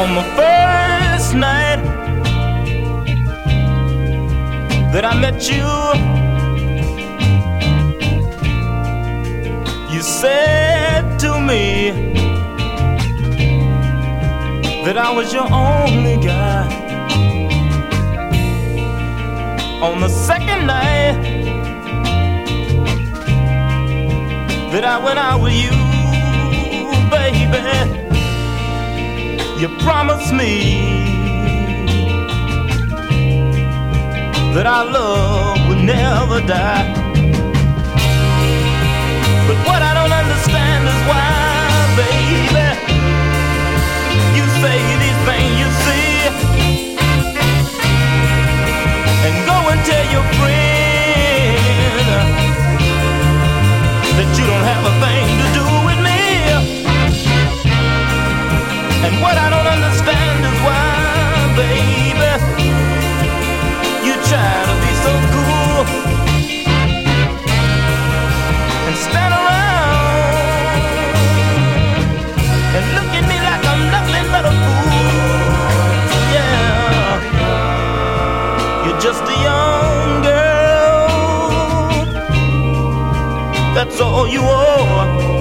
On the first night that I met you, you said to me that I was your only guy. On the second night that I went out with you, baby, you promised me that our love would never die. But what I don't understand is why, baby, you say these things you see and go and tell your friend that you don't have a thing to do with me. And what I don't understand is why, baby, you try to be so cool and stand around and look at me like I'm nothing but a fool. Yeah, you're just a young girl, that's all you are.